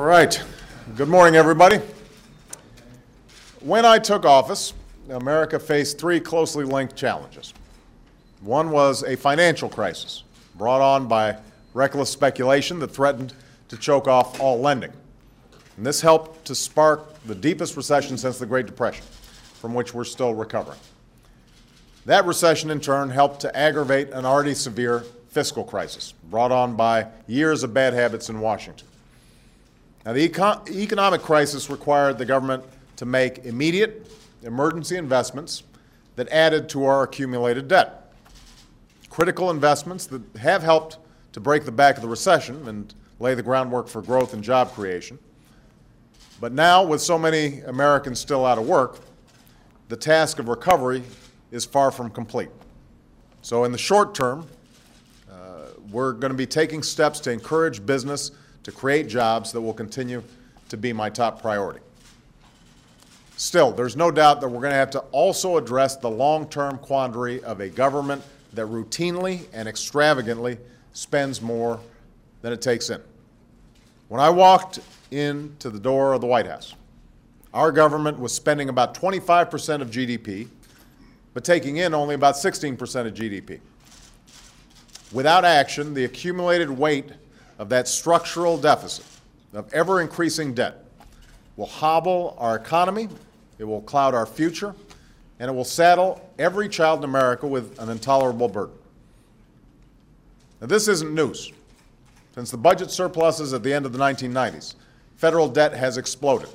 right. Good morning, everybody. When I took office, America faced three closely linked challenges. One was a financial crisis brought on by reckless speculation that threatened to choke off all lending. And this helped to spark the deepest recession since the Great Depression, from which we're still recovering. That recession, in turn, helped to aggravate an already severe fiscal crisis brought on by years of bad habits in Washington. Now, the economic crisis required the government to make immediate emergency investments that added to our accumulated debt. Critical investments that have helped to break the back of the recession and lay the groundwork for growth and job creation. But now, with so many Americans still out of work, the task of recovery is far from complete. So in the short term, we're going to be taking steps to encourage business to create jobs that will continue to be my top priority. Still, there's no doubt that we're going to have to also address the long-term quandary of a government that routinely and extravagantly spends more than it takes in. When I walked into the door of the White House, our government was spending about 25% of GDP, but taking in only about 16% of GDP. Without action, the accumulated weight of that structural deficit, of ever-increasing debt, will hobble our economy, it will cloud our future, and it will saddle every child in America with an intolerable burden. Now, this isn't news. Since the budget surpluses at the end of the 1990s, federal debt has exploded.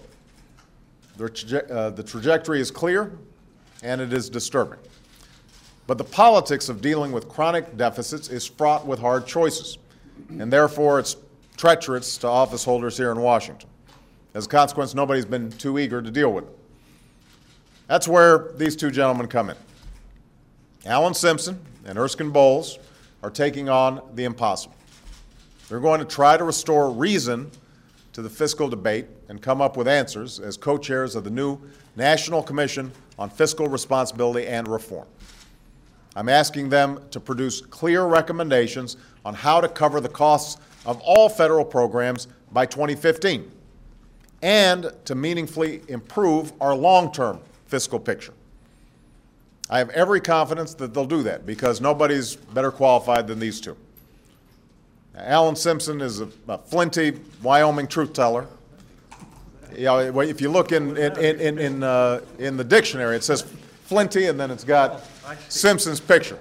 The trajectory is clear, and it is disturbing. But the politics of dealing with chronic deficits is fraught with hard choices, and therefore it's treacherous to office holders here in Washington. As a consequence, nobody's been too eager to deal with it. That's where these two gentlemen come in. Alan Simpson and Erskine Bowles are taking on the impossible. They're going to try to restore reason to the fiscal debate and come up with answers as co-chairs of the new National Commission on Fiscal Responsibility and Reform. I'm asking them to produce clear recommendations on how to cover the costs of all federal programs by 2015 and to meaningfully improve our long-term fiscal picture. I have every confidence that they'll do that because nobody's better qualified than these two. Now, Alan Simpson is a flinty Wyoming truth teller. You know, if you look in the dictionary, it says flinty and then it's got Simpson's picture.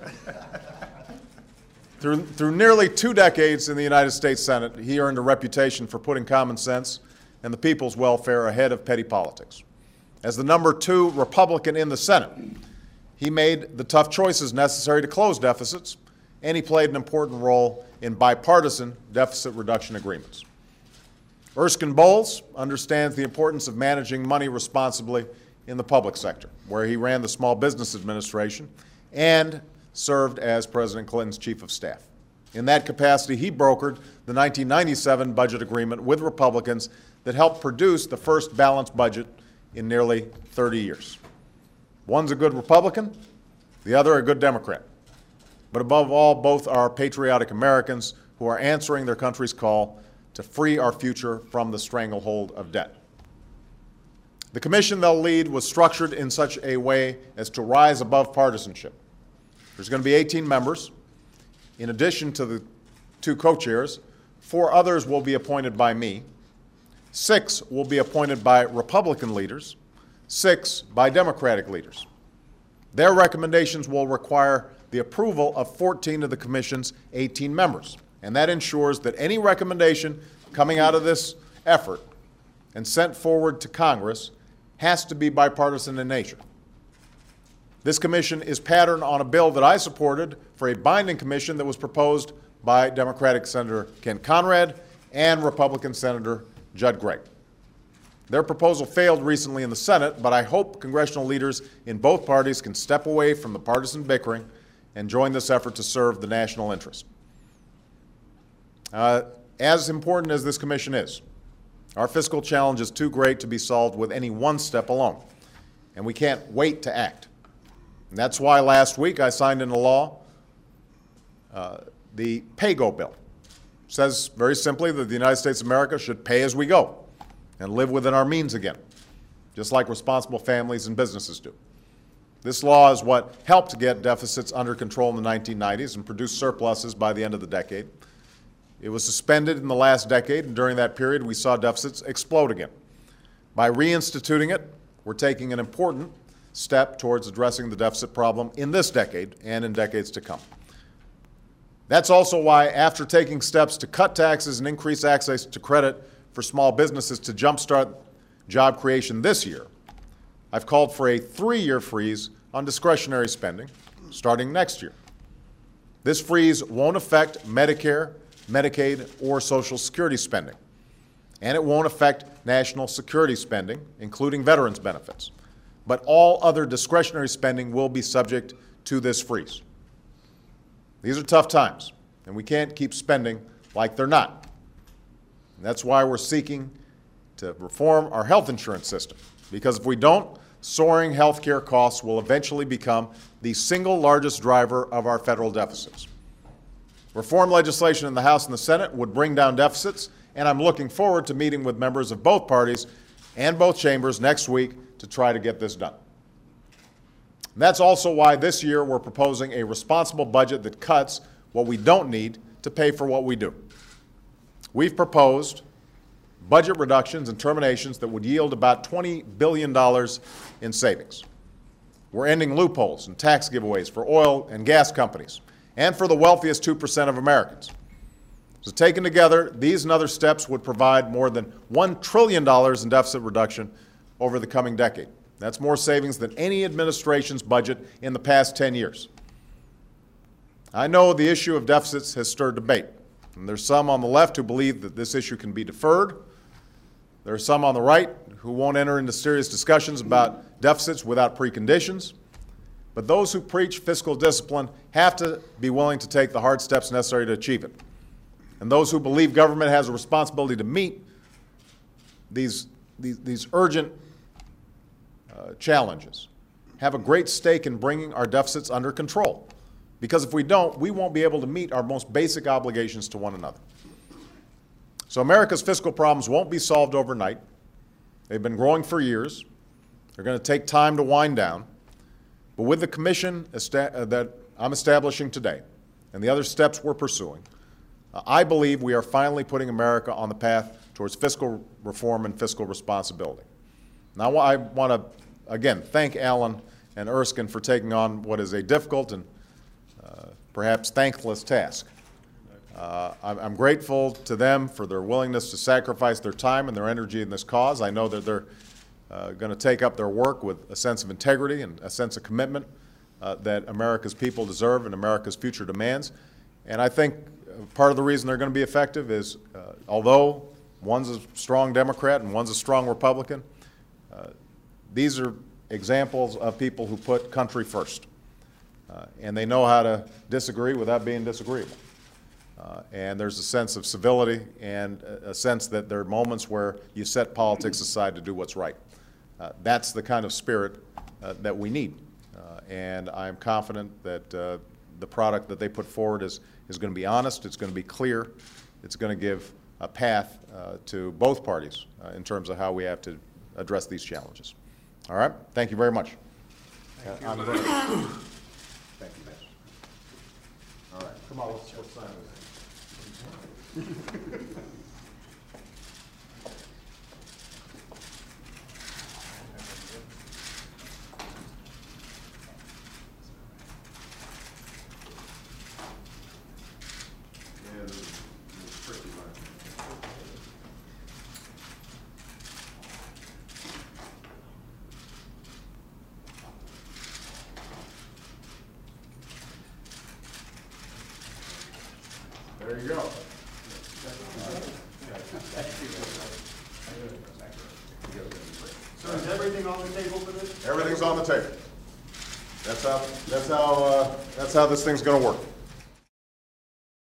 Through nearly 2 decades in the United States Senate, he earned a reputation for putting common sense and the people's welfare ahead of petty politics. As the number 2 Republican in the Senate, he made the tough choices necessary to close deficits, and he played an important role in bipartisan deficit reduction agreements. Erskine Bowles understands the importance of managing money responsibly in the public sector, where he ran the Small Business Administration and served as President Clinton's chief of staff. In that capacity, he brokered the 1997 budget agreement with Republicans that helped produce the first balanced budget in nearly 30 years. One's a good Republican, the other a good Democrat. But above all, both are patriotic Americans who are answering their country's call to free our future from the stranglehold of debt. The commission they'll lead was structured in such a way as to rise above partisanship. There's going to be 18 members. In addition to the 2 co-chairs, 4 others will be appointed by me. 6 will be appointed by Republican leaders, 6 by Democratic leaders. Their recommendations will require the approval of 14 of the commission's 18 members, and that ensures that any recommendation coming out of this effort and sent forward to Congress has to be bipartisan in nature. This commission is patterned on a bill that I supported for a binding commission that was proposed by Democratic Senator Ken Conrad and Republican Senator Judd Gregg. Their proposal failed recently in the Senate, but I hope congressional leaders in both parties can step away from the partisan bickering and join this effort to serve the national interest. As important as this commission is, our fiscal challenge is too great to be solved with any one step alone, and we can't wait to act. And that's why last week I signed into law the PAYGO bill, says very simply that the United States of America should pay as we go and live within our means again, just like responsible families and businesses do. This law is what helped get deficits under control in the 1990s and produce surpluses by the end of the decade. It was suspended in the last decade, and during that period we saw deficits explode again. By reinstituting it, we're taking an important step towards addressing the deficit problem in this decade and in decades to come. That's also why, after taking steps to cut taxes and increase access to credit for small businesses to jumpstart job creation this year, I've called for a 3-year freeze on discretionary spending starting next year. This freeze won't affect Medicare, Medicaid, or Social Security spending, and it won't affect national security spending, including veterans benefits. But all other discretionary spending will be subject to this freeze. These are tough times, and we can't keep spending like they're not. And that's why we're seeking to reform our health insurance system, because if we don't, soaring health care costs will eventually become the single largest driver of our federal deficits. Reform legislation in the House and the Senate would bring down deficits, and I'm looking forward to meeting with members of both parties and both chambers next week to try to get this done. And that's also why this year we're proposing a responsible budget that cuts what we don't need to pay for what we do. We've proposed budget reductions and terminations that would yield about $20 billion in savings. We're ending loopholes and tax giveaways for oil and gas companies and for the wealthiest 2% of Americans. So taken together, these and other steps would provide more than $1 trillion in deficit reduction over the coming decade. That's more savings than any administration's budget in the past 10 years. I know the issue of deficits has stirred debate, and there's some on the left who believe that this issue can be deferred. There are some on the right who won't enter into serious discussions about deficits without preconditions. But those who preach fiscal discipline have to be willing to take the hard steps necessary to achieve it. And those who believe government has a responsibility to meet these urgent challenges have a great stake in bringing our deficits under control. Because if we don't, we won't be able to meet our most basic obligations to one another. So America's fiscal problems won't be solved overnight. They've been growing for years. They're going to take time to wind down. But with the commission that I'm establishing today and the other steps we're pursuing, I believe we are finally putting America on the path towards fiscal reform and fiscal responsibility. Now, I want to, again, thank Alan and Erskine for taking on what is a difficult and perhaps thankless task. I'm grateful to them for their willingness to sacrifice their time and their energy in this cause. I know that they're going to take up their work with a sense of integrity and a sense of commitment that America's people deserve and America's future demands. And I think part of the reason they're going to be effective is, although one's a strong Democrat and one's a strong Republican, these are examples of people who put country first. And they know how to disagree without being disagreeable. And there's a sense of civility and a sense that there are moments where you set politics aside to do what's right. That's the kind of spirit that we need. And I'm confident that the product that they put forward is going to be honest, it's going to be clear, it's going to give a path to both parties in terms of how we have to address these challenges. All right? Thank you very much. Thank you. Thank you, Mitch. All right. Come on, let's sign this. There you go. So is everything on the table for this? Everything's on the table. That's how this thing's going to work.